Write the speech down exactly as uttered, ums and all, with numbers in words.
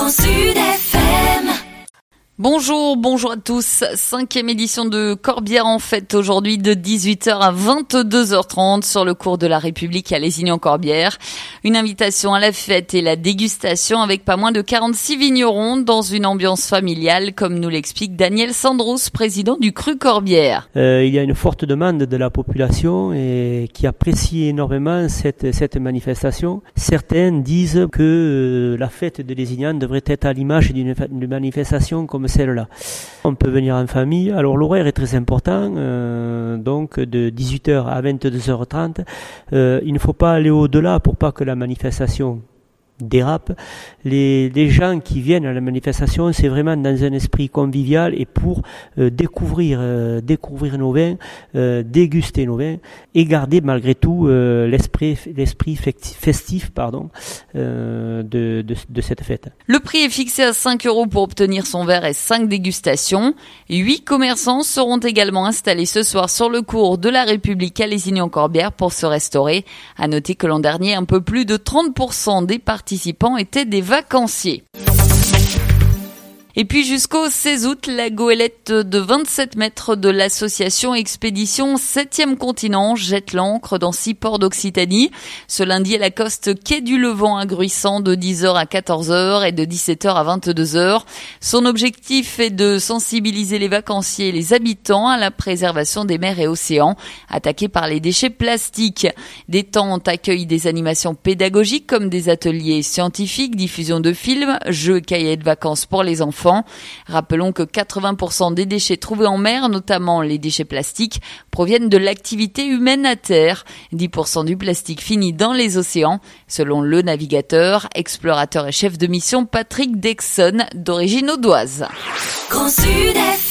Grand Sud F M. Bonjour, bonjour à tous. Cinquième édition de Corbière en fête aujourd'hui de dix-huit heures à vingt-deux heures trente sur le cours de la République à Lézignan-Corbière. Une invitation à la fête et la dégustation avec pas moins de quarante-six vignerons dans une ambiance familiale, comme nous l'explique Daniel Sandros, président du Cru Corbière. Euh, il y a une forte demande de la population et qui apprécie énormément cette, cette manifestation. Certains disent que euh, la fête de Lézignan devrait être à l'image d'une, d'une manifestation comme celle-là. On peut venir en famille. Alors l'horaire est très important, euh, donc de dix-huit heures à vingt-deux heures trente. Euh, il ne faut pas aller au-delà pour pas que la manifestation dérape. Les, les gens qui viennent à la manifestation, c'est vraiment dans un esprit convivial et pour euh, découvrir, euh, découvrir nos vins, euh, déguster nos vins et garder malgré tout euh, l'esprit, l'esprit festif, pardon, euh, de, de, de cette fête. Le prix est fixé à cinq euros pour obtenir son verre et cinq dégustations. Huit commerçants seront également installés ce soir sur le cours de la République à Lézignan-Corbière pour se restaurer. À noter que l'an dernier, un peu plus de trente pour cent des participants participants étaient des vacanciers. Et puis jusqu'au seize août, la goélette de vingt-sept mètres de l'association Expédition septième Continent jette l'ancre dans six ports d'Occitanie. Ce lundi, elle accoste quai du Levant à Gruissant de dix heures à quatorze heures et de dix-sept heures à vingt-deux heures. Son objectif est de sensibiliser les vacanciers et les habitants à la préservation des mers et océans attaqués par les déchets plastiques. Des tentes accueillent des animations pédagogiques comme des ateliers scientifiques, diffusion de films, jeux et cahiers de vacances pour les enfants. Rappelons que quatre-vingts pour cent des déchets trouvés en mer, notamment les déchets plastiques, proviennent de l'activité humaine à terre. dix pour cent du plastique finit dans les océans, selon le navigateur, explorateur et chef de mission Patrick Dexon, d'origine audoise. Grand Sud F M.